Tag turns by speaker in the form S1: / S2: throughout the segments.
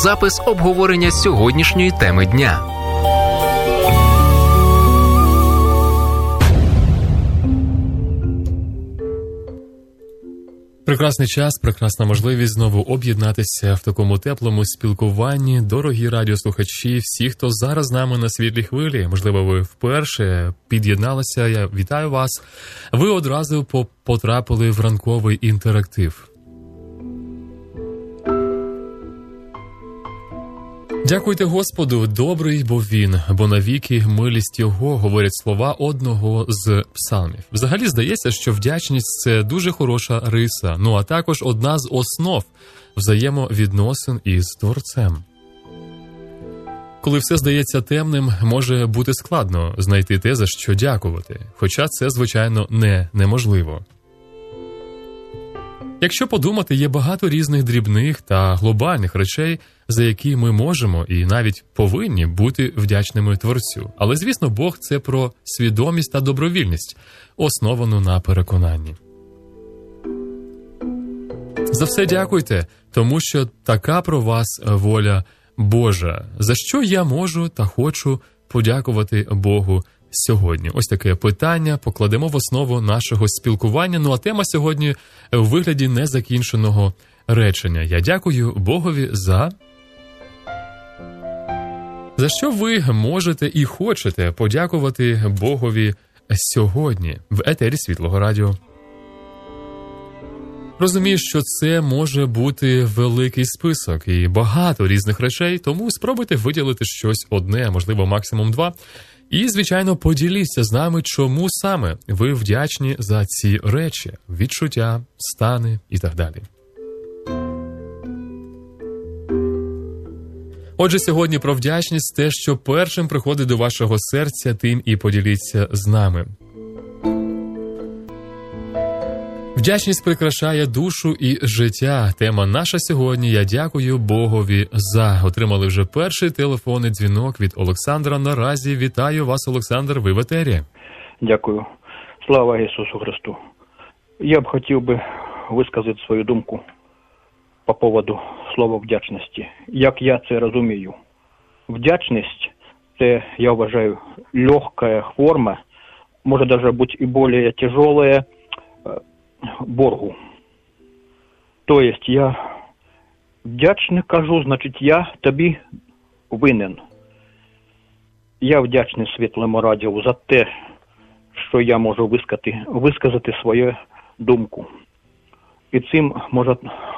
S1: запис обговорення сьогоднішньої теми дня.
S2: Прекрасний час, прекрасна можливість знову об'єднатися в такому теплому спілкуванні. Дорогі радіослухачі, всі, хто зараз з нами на світлій хвилі, можливо, ви вперше під'єдналися, я вітаю вас. Ви одразу потрапили в ранковий інтерактив. Дякуйте Господу, добрий бо Він, бо навіки милість Його, говорять слова одного з псалмів. Взагалі здається, що вдячність – це дуже хороша риса, а також одна з основ взаємовідносин із Творцем. Коли все здається темним, може бути складно знайти те, за що дякувати, хоча це, звичайно, неможливо. Якщо подумати, є багато різних дрібних та глобальних речей, за які ми можемо і навіть повинні бути вдячними Творцю. Але, звісно, Бог – це про свідомість та добровільність, основану на переконанні. За все дякуйте, тому що така про вас воля Божа, за що я можу та хочу подякувати Богу сьогодні. Ось таке питання покладемо в основу нашого спілкування. А тема сьогодні у вигляді незакінченого речення. Я дякую Богові за що ви можете і хочете подякувати Богові сьогодні в етері Світлого Радіо. Розумію, що це може бути великий список і багато різних речей, тому спробуйте виділити щось одне, можливо, максимум два. І, звичайно, поділіться з нами, чому саме ви вдячні за ці речі, відчуття, стани і так далі. Отже, сьогодні про вдячність – те, що першим приходить до вашого серця, тим і поділіться з нами. Вдячність прикрашає душу і життя. Тема наша сьогодні. Я дякую Богові за. Отримали вже перший телефонний дзвінок від Олександра. Наразі вітаю вас, Олександр, ви в етері.
S3: Дякую. Слава Ісусу Христу. Я б хотів би висказати свою думку по поводу слова вдячності. Як я це розумію? Вдячність – це, я вважаю, легка форма, може навіть бути і більш тяжелая, боргу. То есть я вдячний кажу, значить я тобі винен. Я вдячний Світлому Радіо за те, що я можу висказати свою думку. І цим може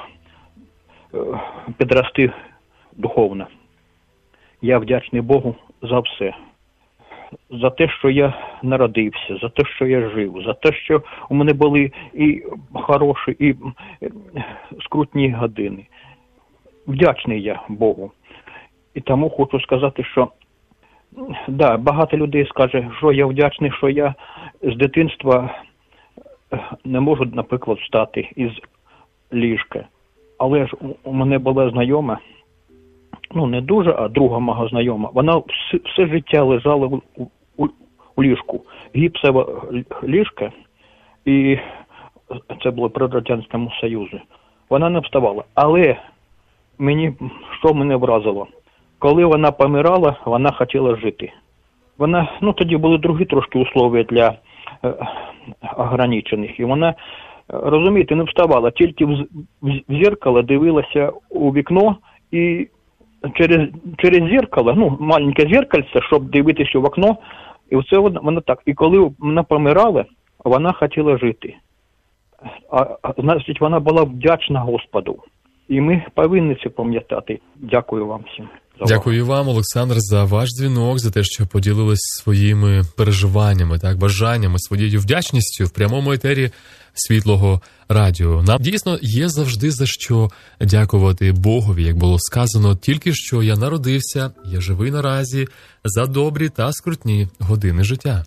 S3: підрости духовно. Я вдячний Богу за все. За те, що я народився, за те, що я жив, за те, що у мене були і хороші, і скрутні години. Вдячний я Богу. І тому хочу сказати, що багато людей скаже, що я вдячний, що я з дитинства не можу, наприклад, встати із ліжка. Але ж у мене була знайома, не дуже, а друга мого знайома. Вона все життя лежала у ліжку. Гіпсове ліжко, і це було при Радянському Союзі. Вона не вставала. Але що мене вразило? Коли вона помирала, вона хотіла жити. Тоді були другі трошки условия для ограничених. І вона, розумієте, не вставала. Тільки в зеркало дивилася у вікно і через зеркало, маленьке зеркальце, щоб дивитися в окно, і оце вона так. І коли вона помирала, вона хотіла жити. Значить, вона була вдячна Господу. І ми повинні це пам'ятати. Дякую вам всім.
S2: Дякую вам, Олександр, за ваш дзвінок, за те, що поділились своїми переживаннями, бажаннями, своєю вдячністю в прямому етері Світлого Радіо. Нам дійсно є завжди за що дякувати Богові, як було сказано, тільки що я народився, я живий наразі, за добрі та скрутні години життя.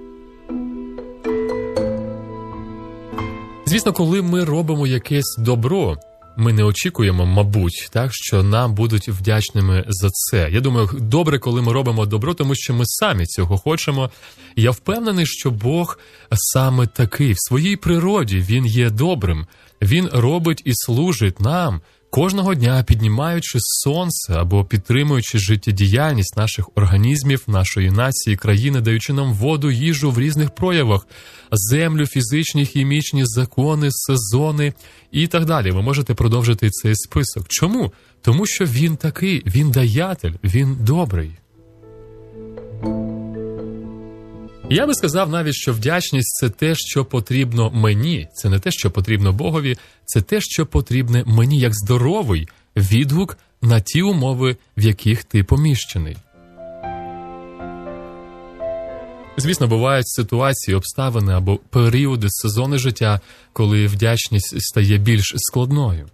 S2: Звісно, коли ми робимо якесь добро, ми не очікуємо, мабуть, що нам будуть вдячними за це. Я думаю, добре, коли ми робимо добро, тому що ми самі цього хочемо. Я впевнений, що Бог саме такий. В своїй природі Він є добрим. Він робить і служить нам, кожного дня піднімаючи сонце або підтримуючи життєдіяльність наших організмів, нашої нації, країни, даючи нам воду, їжу в різних проявах, землю, фізичні, хімічні, закони, сезони і так далі. Ви можете продовжити цей список. Чому? Тому що він такий, він даятель, він добрий. Я би сказав навіть, що вдячність – це те, що потрібно мені. Це не те, що потрібно Богові, це те, що потрібне мені як здоровий відгук на ті умови, в яких ти поміщений. Звісно, бувають ситуації, обставини або періоди, сезони життя, коли вдячність стає більш складною.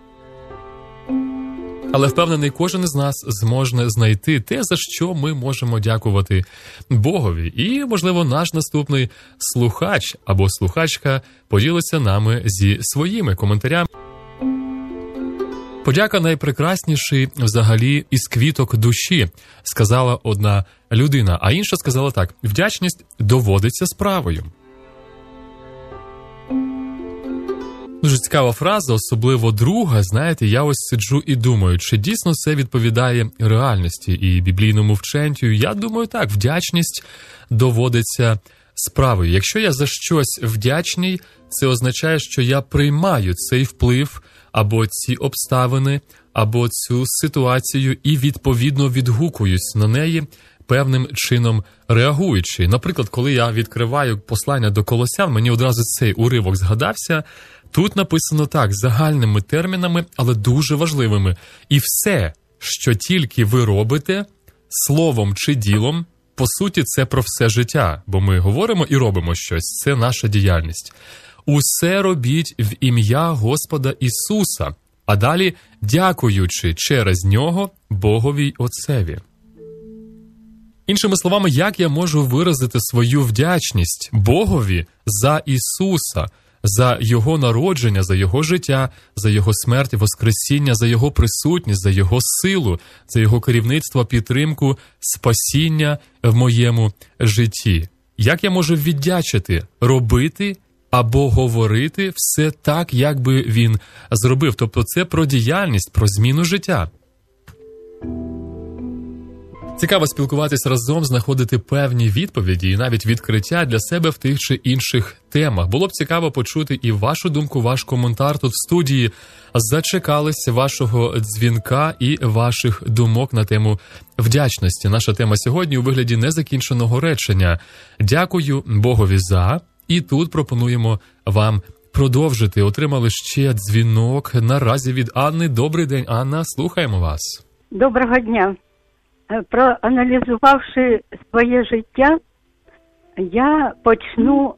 S2: Але впевнений, кожен із нас зможе знайти те, за що ми можемо дякувати Богові. І, можливо, наш наступний слухач або слухачка поділиться нами зі своїми коментарями. Подяка найпрекрасніший взагалі із квіток душі, сказала одна людина, а інша сказала так: вдячність доводиться справою. Дуже цікава фраза, особливо друга. Знаєте, я ось сиджу і думаю, чи дійсно це відповідає реальності і біблійному вченню. Я думаю, так, вдячність доводиться справою. Якщо я за щось вдячний, це означає, що я приймаю цей вплив, або ці обставини, або цю ситуацію і відповідно відгукуюсь на неї, певним чином реагуючи. Наприклад, коли я відкриваю послання до Колосян, мені одразу цей уривок згадався. Тут написано так, загальними термінами, але дуже важливими. І все, що тільки ви робите, словом чи ділом, по суті, це про все життя. Бо ми говоримо і робимо щось, це наша діяльність. Усе робіть в ім'я Господа Ісуса, а далі дякуючи через Нього Богові й Отцеві. Іншими словами, як я можу виразити свою вдячність Богові за Ісуса, за Його народження, за Його життя, за Його смерть, воскресіння, за Його присутність, за Його силу, за Його керівництво, підтримку, спасіння в моєму житті? Як я можу віддячити, робити або говорити все так, як би Він зробив? Тобто це про діяльність, про зміну життя. Цікаво спілкуватись разом, знаходити певні відповіді і навіть відкриття для себе в тих чи інших темах. Було б цікаво почути і вашу думку, ваш коментар тут в студії. Зачекались вашого дзвінка і ваших думок на тему вдячності. Наша тема сьогодні у вигляді незакінченого речення. Дякую Богові за. І тут пропонуємо вам продовжити. Отримали ще дзвінок наразі від Анни. Добрий день, Анна, слухаємо вас.
S4: Доброго дня. Проаналізувавши своє життя, я почну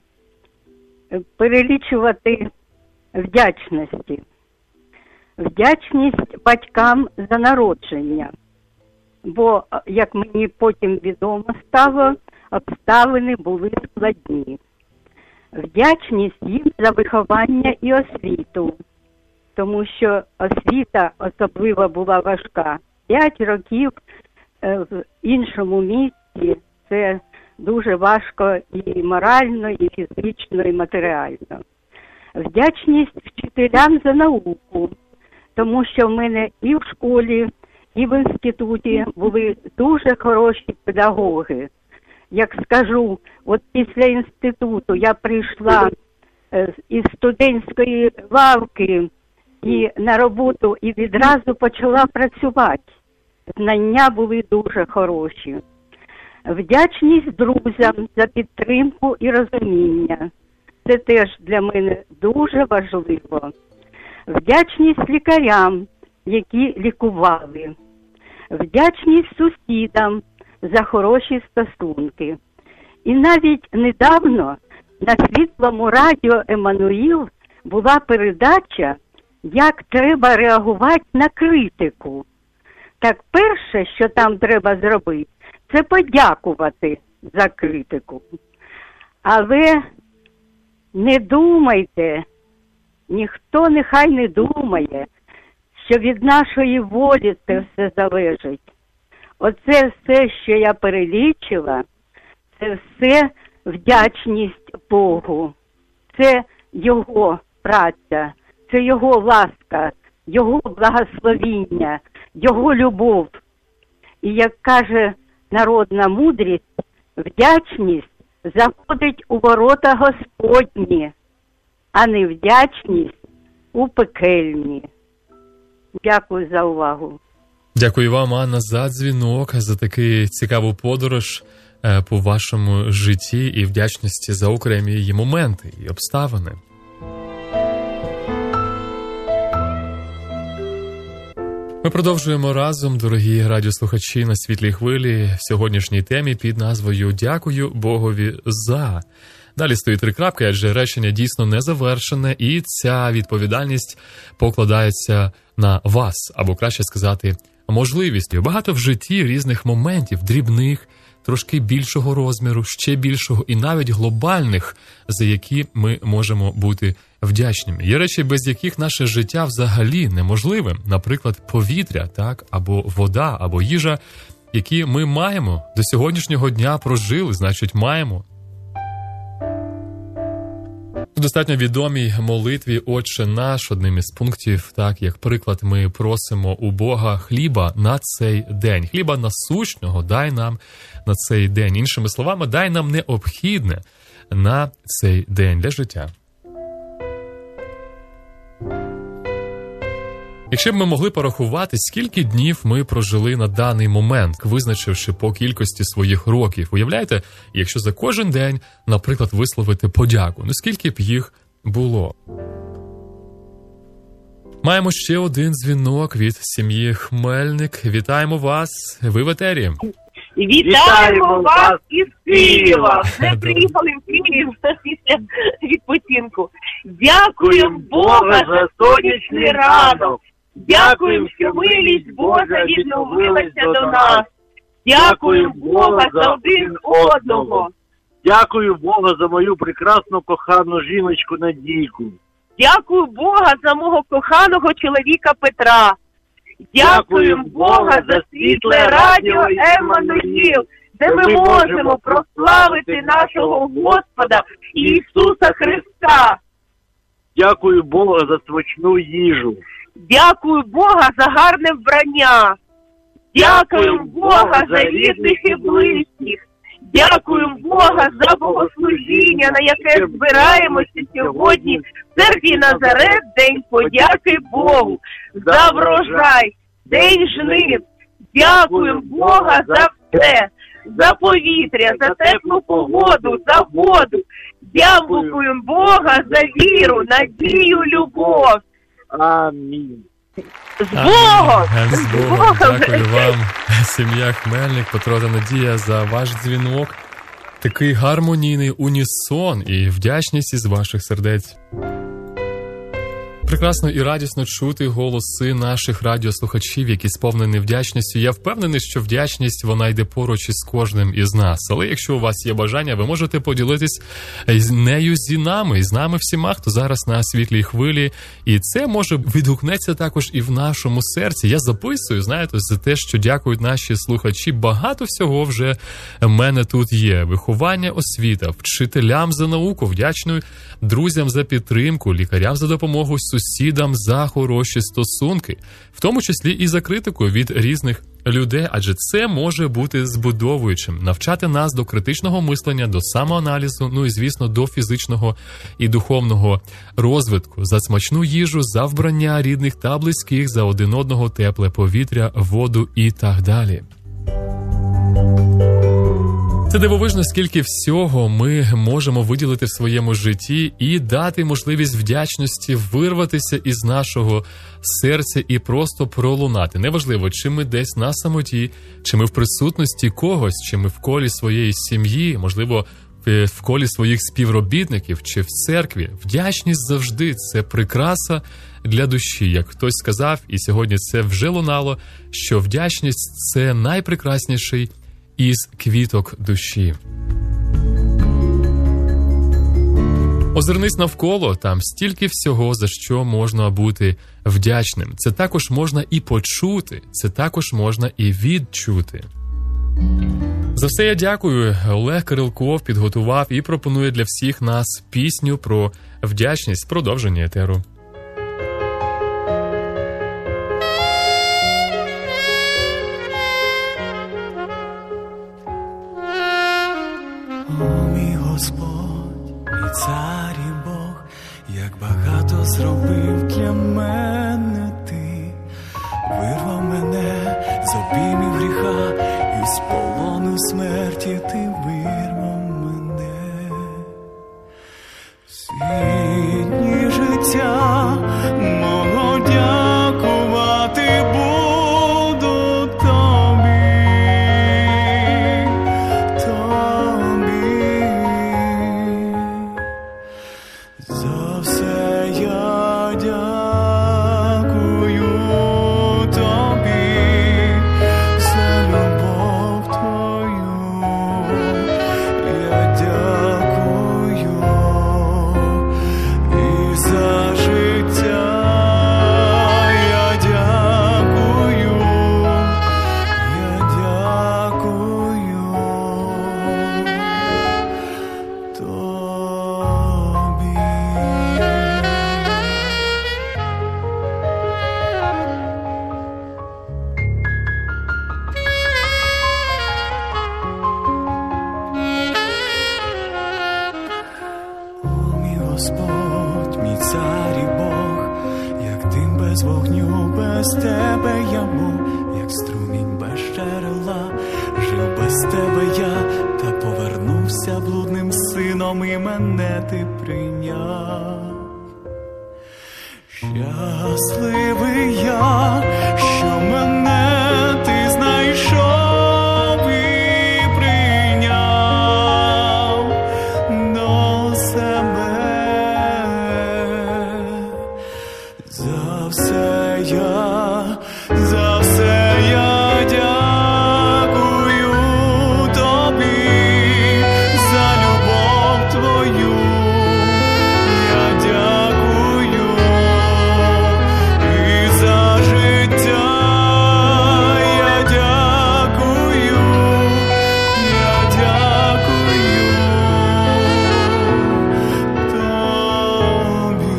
S4: перелічувати вдячності. Вдячність батькам за народження, бо, як мені потім відомо стало, обставини були складні. Вдячність їм за виховання і освіту, тому що освіта особливо була важка. 5 років в іншому місті – це дуже важко і морально, і фізично, і матеріально. Вдячність вчителям за науку, тому що в мене і в школі, і в інституті були дуже хороші педагоги. Як скажу, от після інституту я прийшла із студентської лавки і на роботу, і відразу почала працювати. Знання були дуже хороші. Вдячність друзям за підтримку і розуміння. Це теж для мене дуже важливо. Вдячність лікарям, які лікували. Вдячність сусідам за хороші стосунки. І навіть недавно на Світлому радіо «Еммануїл» була передача «Як треба реагувати на критику». Так перше, що там треба зробити, це подякувати за критику. Але не думайте, ніхто нехай не думає, що від нашої волі це все залежить. Оце все, що я перелічила, це все вдячність Богу. Це Його праця, це Його ласка Його благословіння, Його любов. І як каже народна мудрість, вдячність заходить у ворота Господні, а невдячність у пекельні. Дякую за увагу.
S2: Дякую вам, Анна, за дзвінок, за таку цікаву подорож по вашому житті і вдячності за окремі її моменти і обставини. Ми продовжуємо разом, дорогі радіослухачі, на світлій хвилі в сьогоднішній темі під назвою «Дякую Богові за». Далі стоїть 3 крапки, адже речення дійсно не завершене, і ця відповідальність покладається на вас, або краще сказати, можливістю. Багато в житті різних моментів, дрібних, трошки більшого розміру, ще більшого і навіть глобальних, за які ми можемо бути вдячними. Є речі, без яких наше життя взагалі неможливе. Наприклад, повітря, так, або вода, або їжа, які ми маємо. До сьогоднішнього дня прожили, значить маємо. В достатньо відомій молитві «Отче наш», одним із пунктів, так, як приклад, ми просимо у Бога хліба на цей день. Хліба насущного дай нам на цей день. Іншими словами, дай нам необхідне на цей день для життя. Якщо б ми могли порахувати, скільки днів ми прожили на даний момент, визначивши по кількості своїх років, уявляєте, якщо за кожен день, наприклад, висловити подяку, скільки б їх було? Маємо ще один дзвінок від сім'ї Хмельник. Вітаємо вас, ви в етері.
S5: Вітаємо вас із Києва. Ми приїхали в Київ після відпочинку. Дякуємо Бога за сонячний ранок. Дякуємо, що милість Божа відновилася до нас. Дякуємо Бога за один одного.
S6: Дякую Бога за мою прекрасну кохану жіночку Надійку.
S5: Дякую Бога за мого коханого чоловіка Петра. Дякуємо Бога за світле радіо Еммануїл, де ми можемо прославити нашого Господа Ісуса Христа.
S6: Дякую Бога за смачну їжу.
S5: Дякую Бога за гарне вбрання. Дякуємо Бога за рідних і близьких. Дякуємо Бога за богослужіння, на яке збираємося сьогодні в церкві Назарет, День подяки Богу, за врожай, День жнив. Дякуємо Бога за все, за повітря, за теплу погоду, за воду. Дякуємо Бога за віру, надію, любов.
S6: Амінь.
S5: З Богом!
S2: З Богом! Дякую вам, сім'я Хмельник, Петро та Надія, за ваш дзвінок. Такий гармонійний унісон і вдячність із ваших сердець. Прекрасно і радісно чути голоси наших радіослухачів, які сповнені вдячністю. Я впевнений, що вдячність, вона йде поруч із кожним із нас. Але якщо у вас є бажання, ви можете поділитись з нею зі нами, і з нами всіма, хто зараз на світлій хвилі. І це, може, відгукнеться також і в нашому серці. Я записую, знаєте, за те, що дякують наші слухачі. Багато всього вже в мене тут є. Виховання, освіта, вчителям за науку, вдячною друзям за підтримку, лікарям за допомогу, сусідам за хороші стосунки, в тому числі і за критику від різних людей, адже це може бути збудовуючим, навчати нас до критичного мислення, до самоаналізу, і, звісно, до фізичного і духовного розвитку, за смачну їжу, за вбрання рідних та близьких, за один одного тепле повітря, воду і так далі. Це дивовижно, скільки всього ми можемо виділити в своєму житті і дати можливість вдячності вирватися із нашого серця і просто пролунати. Неважливо, чи ми десь на самоті, чи ми в присутності когось, чи ми в колі своєї сім'ї, можливо, в колі своїх співробітників, чи в церкві. Вдячність завжди – це прикраса для душі. Як хтось сказав, і сьогодні це вже лунало, що вдячність – це найпрекрасніший із квіток душі. Озирнись навколо, там стільки всього, за що можна бути вдячним. Це також можна і почути, це також можна і відчути. За все я дякую. Олег Кирилков підготував і пропонує для всіх нас пісню про вдячність, продовження етеру.
S7: без тебе я мов, як струмінь без джерела. Жив без тебе я, та повернувся блудним сином, і мене ти прийняв. Щасливий я, що мене ти знайшов і прийняв до себе. За все я дякую тобі, за любов твою я дякую, і за життя я дякую, я дякую тобі.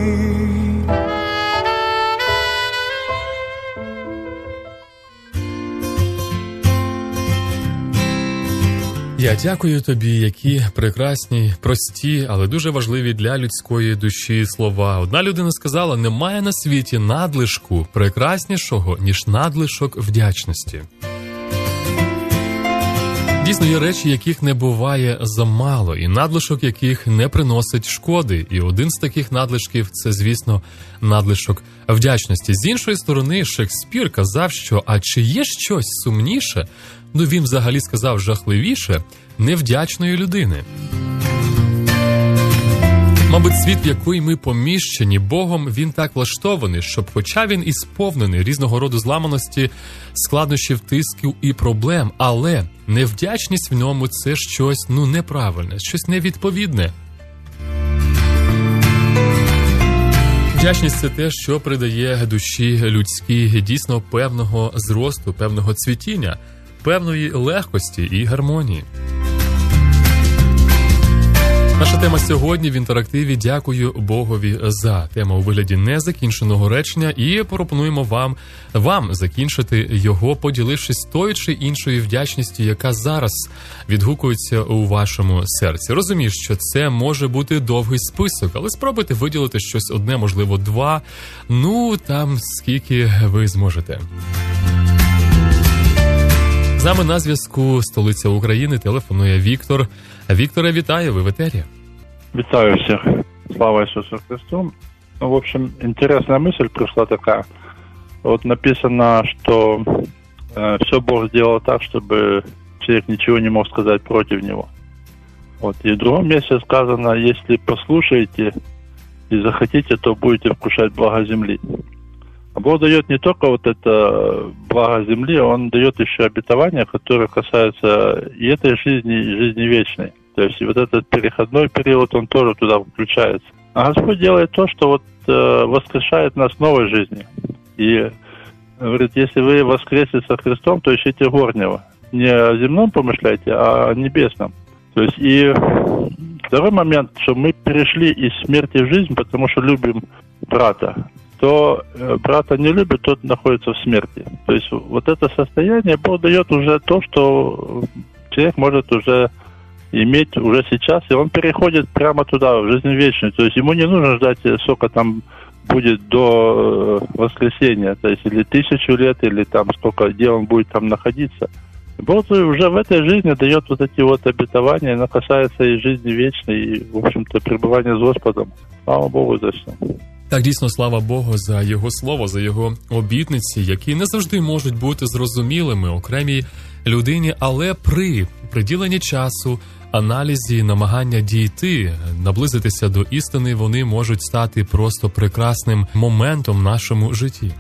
S2: Я дякую тобі, які прекрасні, прості, але дуже важливі для людської душі слова. Одна людина сказала, немає на світі надлишку прекраснішого, ніж надлишок вдячності. Дійсно, є речі, яких не буває замало, і надлишок яких не приносить шкоди. І один з таких надлишків – це, звісно, надлишок вдячності. З іншої сторони, Шекспір казав, що «а чи є щось сумніше?» Він взагалі сказав жахливіше невдячної людини. Мабуть, світ, в який ми поміщені Богом, він так влаштований, щоб хоча він і сповнений різного роду зламаності, складнощів, тисків і проблем, але невдячність в ньому – це щось, неправильне, щось невідповідне. Вдячність – це те, що придає душі людській дійсно певного зросту, певного цвітіння, певної легкості і гармонії. Наша тема сьогодні в інтерактиві «Дякую Богові за». Тема у вигляді незакінченого речення, і пропонуємо вам закінчити його, поділившись тою чи іншою вдячністю, яка зараз відгукується у вашому серці. Розумію, що це може бути довгий список, але спробуйте виділити щось одне, можливо, два, там скільки ви зможете. З нами на зв'язку столиця України, телефонує Віктор. Вікторе, вітаю, ви в етері.
S8: Витаю всех. Слава Иисусу Христу. В общем, интересная мысль пришла такая. Вот написано, что все Бог сделал так, чтобы человек ничего не мог сказать против него. И в другом месте сказано, если послушаете и захотите, то будете вкушать благо земли. А Бог дает не только это благо земли, Он дает еще обетования, которые касаются и этой жизни, и жизни вечной. То есть этот переходной период, он тоже туда включается. А Господь делает то, что воскрешает нас в новой жизни. И говорит, если вы воскресли со Христом, то ищите горнего. Не о земном помышляйте, а о небесном. То есть и второй момент, что мы перешли из смерти в жизнь, потому что любим брата. Кто брата не любит, тот находится в смерти. То есть это состояние Бог дает уже то, что человек может уже иметь уже сейчас, и он переходит прямо туда, в жизнь вечную. То есть ему не нужно ждать, сколько там будет до воскресения, то есть или 1000 лет, или сколько дел он будет там находиться. Бог уже в этой жизни дает эти обетования, оно касается и жизни вечной, и, в общем-то, пребывания с Господом. Слава Богу за все.
S2: Так, дійсно, слава Богу за Його слово, за Його обітниці, які не завжди можуть бути зрозумілими окремій людині, але при приділенні часу, аналізі, намагання дійти, наблизитися до істини, вони можуть стати просто прекрасним моментом в нашому житті.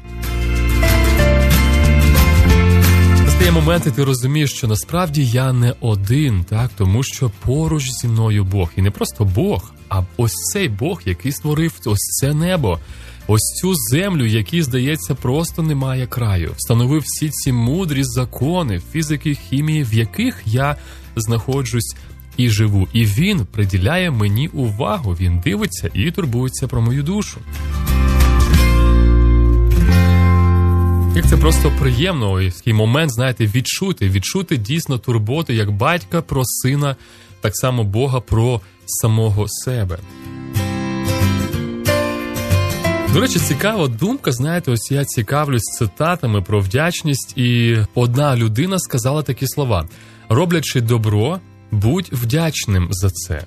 S2: Настає момент, і ти розумієш, що насправді я не один, так, тому що поруч зі мною Бог. І не просто Бог, а ось цей Бог, який створив ось це небо, ось цю землю, якій, здається, просто немає краю. Встановив всі ці мудрі закони фізики, хімії, в яких я знаходжусь і живу. І він приділяє мені увагу, він дивиться і турбується про мою душу. Як це просто приємно, ось такий момент, знаєте, відчути дійсно турботу, як батька про сина, так само Бога про самого себе. До речі, цікава думка, знаєте, ось я цікавлюсь цитатами про вдячність, і одна людина сказала такі слова: роблячи добро, будь вдячним за це.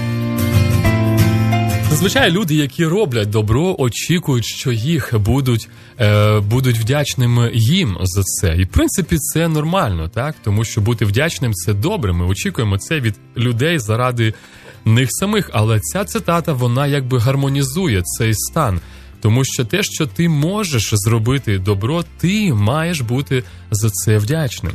S2: Зазвичай люди, які роблять добро, очікують, що їх будуть вдячними їм за це. І, в принципі, це нормально, так? Тому що бути вдячним – це добре. Ми очікуємо це від людей заради них самих. Але ця цитата, вона якби гармонізує цей стан. Тому що те, що ти можеш зробити добро, ти маєш бути за це вдячним.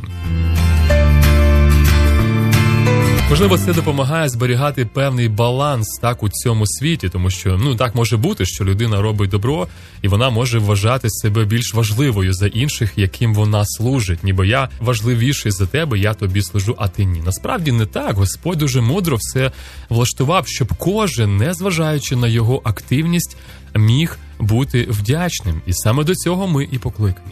S2: Можливо, це допомагає зберігати певний баланс так у цьому світі, тому що, так може бути, що людина робить добро, і вона може вважати себе більш важливою за інших, яким вона служить. Ніби я важливіший за тебе, я тобі служу, а ти ні. Насправді не так. Господь дуже мудро все влаштував, щоб кожен, незважаючи на його активність, міг бути вдячним. І саме до цього ми і покликані.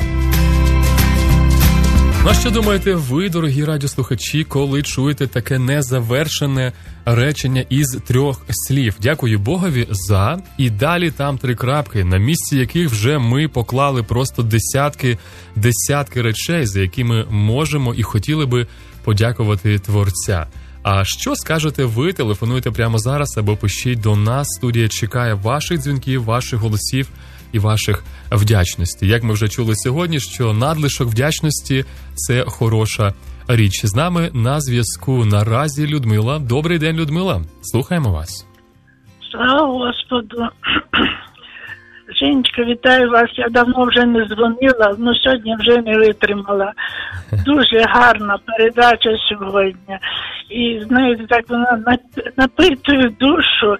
S2: Ну, а що думаєте ви, дорогі радіослухачі, коли чуєте таке незавершене речення із 3 слів? Дякую Богові за, і далі там 3 крапки, на місці яких вже ми поклали просто десятки речей, за які ми можемо і хотіли би подякувати Творця. А що скажете ви? Телефонуйте прямо зараз або пишіть до нас. Студія чекає ваших дзвінків, ваших голосів і ваших вдячностей. Як ми вже чули сьогодні, що надлишок вдячності – це хороша річ. З нами на зв'язку наразі Людмила. Добрий день, Людмила. Слухаємо вас.
S9: Слава Господу. Женечка, вітаю вас. Я давно вже не дзвонила, але сьогодні вже не витримала. Дуже гарна передача сьогодні. І, знаєте, так вона напитує душу.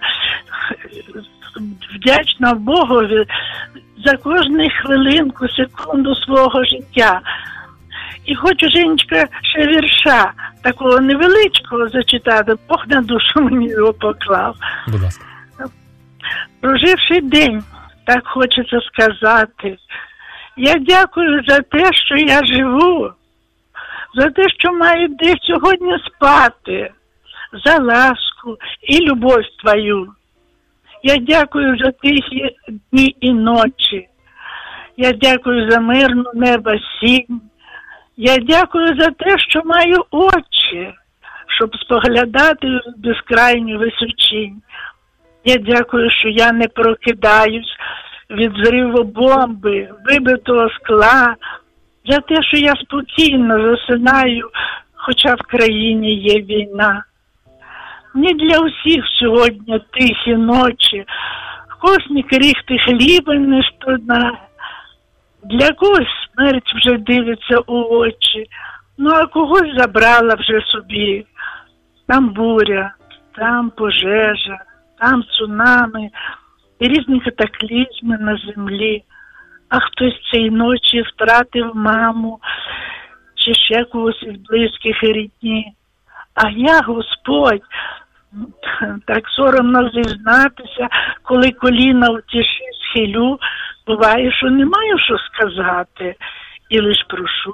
S9: Вдячна Богові за кожну хвилинку, секунду свого життя. І хочу, Женечка, ще вірша такого невеличкого зачитати. Бог на душу мені його поклав.
S2: Будь ласка.
S9: Проживши день, так хочеться сказати, я дякую за те, що я живу, за те, що маю де сьогодні спати, за ласку і любов твою. Я дякую за тихі дні і ночі. Я дякую за мирну небо сінь. Я дякую за те, що маю очі, щоб споглядати в безкрайню височинь. Я дякую, що я не прокидаюсь від зриву бомби, вибитого скла, за те, що я спокійно засинаю, хоча в країні є війна. Не для усіх сьогодні тихі ночі, в когось ні крихти хліба не стогнає, для когось смерть вже дивиться у очі, а когось забрала вже собі. Там буря, там пожежа, там цунами і різні катаклізми на землі. А хтось цієї ночі втратив маму чи ще когось із близьких і рідні. А я, Господь, так соромно зізнатися, коли коліна в тиші схилю, буває, що не маю що сказати. І лиш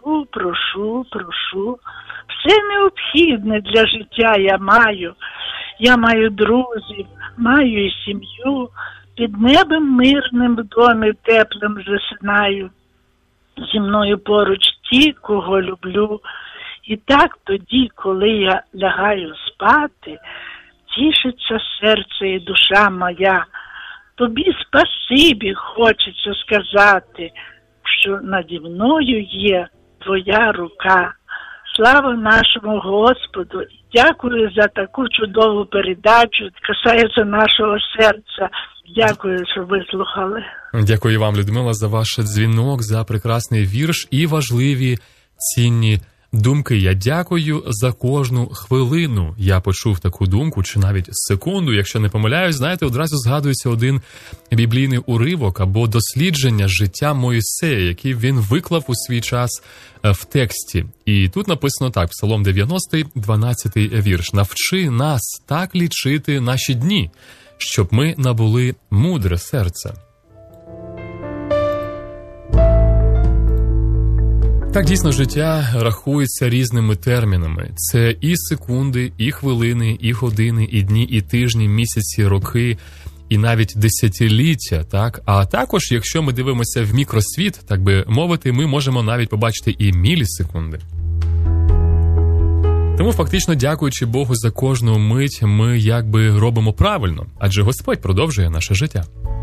S9: прошу. Все необхідне для життя я маю. Я маю друзів, маю і сім'ю. Під небом мирним в домі теплим засинаю. Зі мною поруч ті, кого люблю. І так тоді, коли я лягаю спати, тішиться серце і душа моя. Тобі спасибі хочеться сказати, що наді мною є твоя рука. Слава нашому Господу! Дякую за таку чудову передачу, касається нашого серця. Дякую, що вислухали.
S2: Дякую вам, Людмила, за ваш дзвінок, за прекрасний вірш і важливі, цінні думки. Я дякую за кожну хвилину. Я почув таку думку, чи навіть секунду, якщо не помиляюсь, знаєте, одразу згадується один біблійний уривок або дослідження життя Моїсея, який він виклав у свій час в тексті. І тут написано так, Псалом 90, 12 вірш. «Навчи нас так лічити наші дні, щоб ми набули мудре серце». Так, дійсно, життя рахується різними термінами. Це і секунди, і хвилини, і години, і дні, і тижні, місяці, роки, і навіть десятиліття, так? А також, якщо ми дивимося в мікросвіт, так би мовити, ми можемо навіть побачити і мілісекунди. Тому фактично, дякуючи Богу за кожну мить, ми якби робимо правильно, адже Господь продовжує наше життя.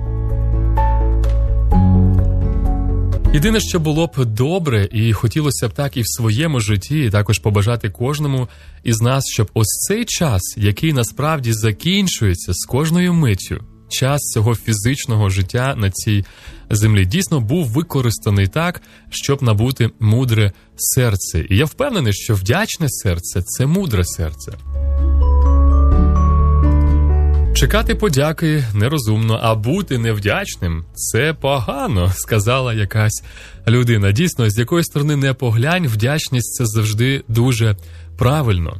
S2: Єдине, що було б добре, і хотілося б так і в своєму житті, і також побажати кожному із нас, щоб ось цей час, який насправді закінчується з кожною миттю, час цього фізичного життя на цій землі, дійсно був використаний так, щоб набути мудре серце. І я впевнений, що вдячне серце – це мудре серце. Чекати подяки нерозумно, а бути невдячним – це погано, сказала якась людина. Дійсно, з якої сторони не поглянь, вдячність – це завжди дуже правильно.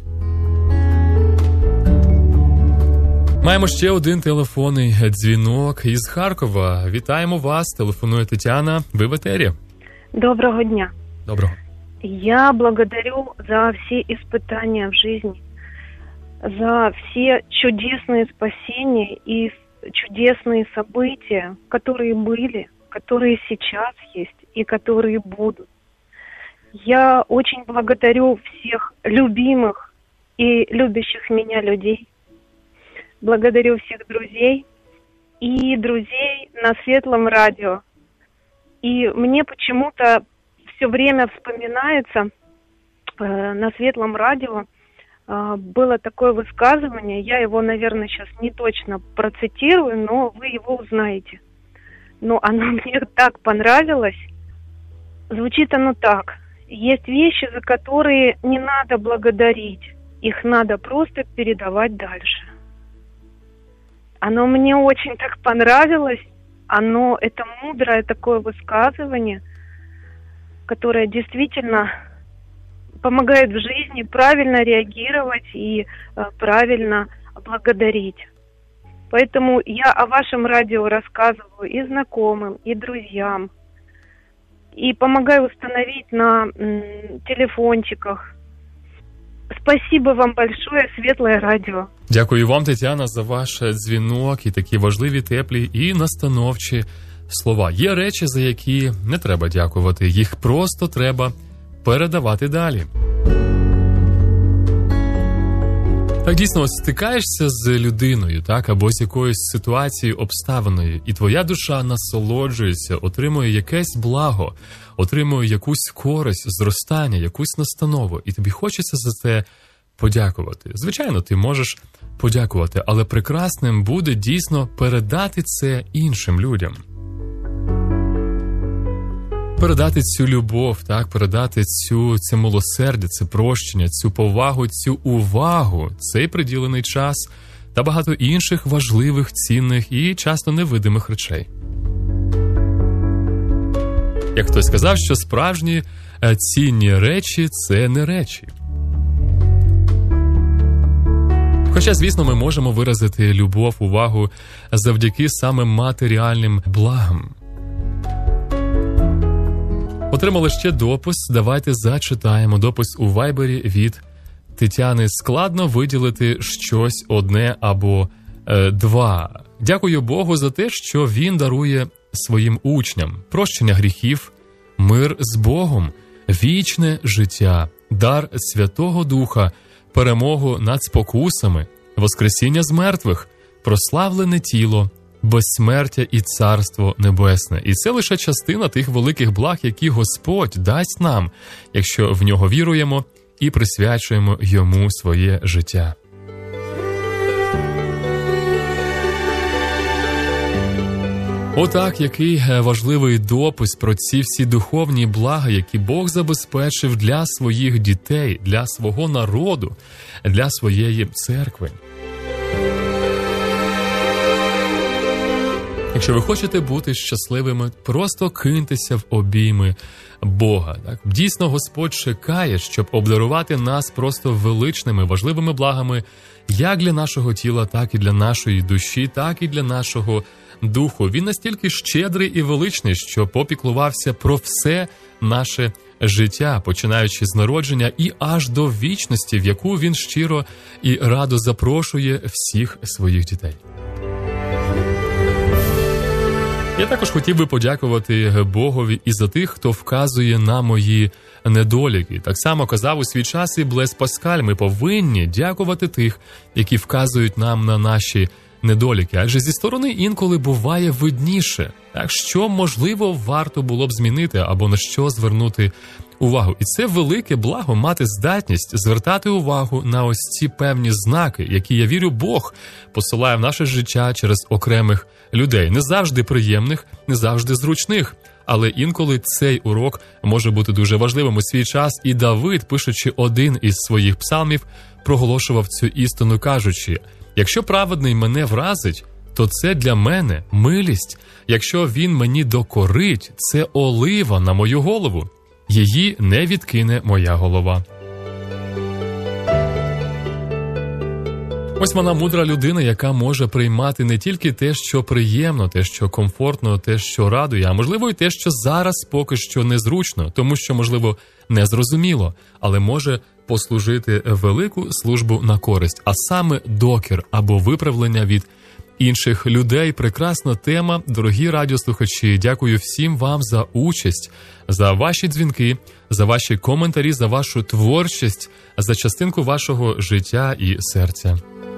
S2: Маємо ще один телефонний дзвінок із Харкова. Вітаємо вас, телефонує Тетяна, ви в етері.
S10: Доброго дня.
S2: Доброго.
S10: Я благодарю за все испытания в жизни, за все чудесные спасения и чудесные события, которые были, которые сейчас есть и которые будут. Я очень благодарю всех любимых и любящих меня людей. Благодарю всех друзей и друзей на Светлом радио. И мне почему-то все время вспоминается на Светлом радио было такое высказывание, я его, наверное, сейчас не точно процитирую, но вы его узнаете. Но оно мне так понравилось. Звучит оно так. Есть вещи, за которые не надо благодарить. Их надо просто передавать дальше. Оно мне очень так понравилось. Это мудрое такое высказывание, которое действительно помогает в жизни правильно реагировать и правильно благодарить. Поэтому я о вашем радио рассказываю и знакомым, и друзьям. И помогаю установить на телефончиках. Спасибо вам большое, Светлое радіо.
S2: Дякую вам, Тетяна, за ваш дзвінок і такі важливі, теплі і настановчі слова. Є речі, за які не треба дякувати, їх просто треба передавати далі. Так, дійсно, стикаєшся з людиною, так, або з якоюсь ситуацією, обставиною, і твоя душа насолоджується, отримує якесь благо, отримує якусь користь, зростання, якусь настанову, і тобі хочеться за це подякувати. Звичайно, ти можеш подякувати, але прекрасним буде дійсно передати це іншим людям. Передати цю любов, так, передати це милосердя, це прощення, цю повагу, цю увагу, цей приділений час та багато інших важливих, цінних і часто невидимих речей. Як хтось сказав, що справжні цінні речі – це не речі. Хоча, звісно, ми можемо виразити любов, увагу завдяки саме матеріальним благам. Отримали ще допис, давайте зачитаємо. Допис у Вайбері від Тетяни. Складно виділити щось одне або два. Дякую Богу за те, що Він дарує своїм учням прощення гріхів, мир з Богом, вічне життя, дар Святого Духа, перемогу над спокусами, воскресіння з мертвих, прославлене тіло, безсмертя і царство небесне. І це лише частина тих великих благ, які Господь дасть нам, якщо в нього віруємо і присвячуємо йому своє життя. Отак, який важливий допис про ці всі духовні блага, які Бог забезпечив для своїх дітей, для свого народу, для своєї церкви. Якщо ви хочете бути щасливими, просто киньтеся в обійми Бога. Так? Дійсно, Господь чекає, щоб обдарувати нас просто величними, важливими благами, як для нашого тіла, так і для нашої душі, так і для нашого духу. Він настільки щедрий і величний, що попіклувався про все наше життя, починаючи з народження і аж до вічності, в яку він щиро і радо запрошує всіх своїх дітей. Я також хотів би подякувати Богові і за тих, хто вказує на мої недоліки. Так само казав у свій час і Блес Паскаль, ми повинні дякувати тих, які вказують нам на наші недоліки, адже зі сторони інколи буває видніше. Так що, можливо, варто було б змінити або на що звернути увагу. І це велике благо мати здатність звертати увагу на ось ці певні знаки, які, я вірю, Бог посилає в наше життя через окремих людей. Не завжди приємних, не завжди зручних. Але інколи цей урок може бути дуже важливим у свій час. І Давид, пишучи один із своїх псалмів, проголошував цю істину, кажучи: «Якщо праведний мене вразить, то це для мене милість. Якщо він мені докорить, це олива на мою голову. Її не відкине моя голова». Ось вона мудра людина, яка може приймати не тільки те, що приємно, те, що комфортно, те, що радує, а можливо і те, що зараз поки що незручно, тому що, можливо, незрозуміло, але може послужити велику службу на користь, а саме докір або виправлення від інших людей. Прекрасна тема, дорогі радіослухачі. Дякую всім вам за участь, за ваші дзвінки, за ваші коментарі, за вашу творчість, за частинку вашого життя і серця.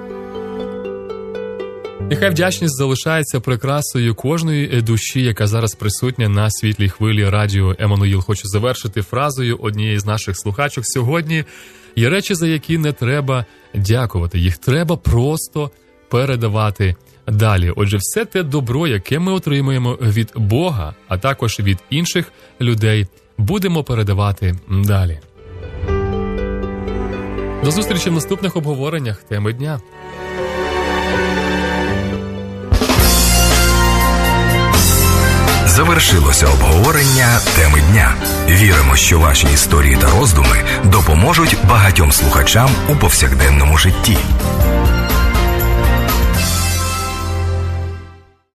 S2: Нехай вдячність залишається прикрасою кожної душі, яка зараз присутня на світлій хвилі радіо Еммануїл. Хочу завершити фразою однієї з наших слухачок сьогодні. Є речі, за які не треба дякувати, їх треба просто передавати далі. Отже, все те добро, яке ми отримуємо від Бога, а також від інших людей, будемо передавати далі. До зустрічі в наступних обговореннях теми дня.
S11: Завершилося обговорення теми дня. Віримо, що ваші історії та роздуми допоможуть багатьом слухачам у повсякденному житті.